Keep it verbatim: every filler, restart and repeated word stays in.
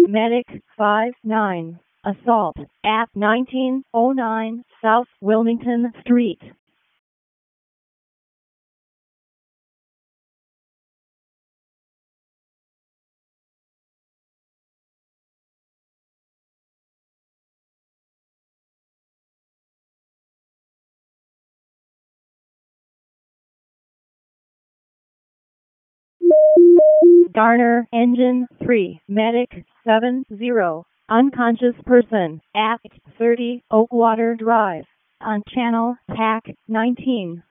Medic five nine. Assault at nineteen oh nine South Wilmington Street. Garner Engine three. Medic seven zero. Unconscious person at thirty Oakwater Drive on channel T A C nineteen.